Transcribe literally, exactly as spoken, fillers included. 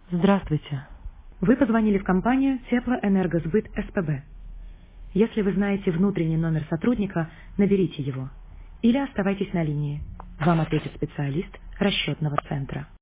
Здравствуйте. Вы позвонили в компанию Теплоэнергосбыт СПБ. Если вы знаете внутренний номер сотрудника, наберите его. Или оставайтесь на линии. Вам ответит специалист расчетного центра.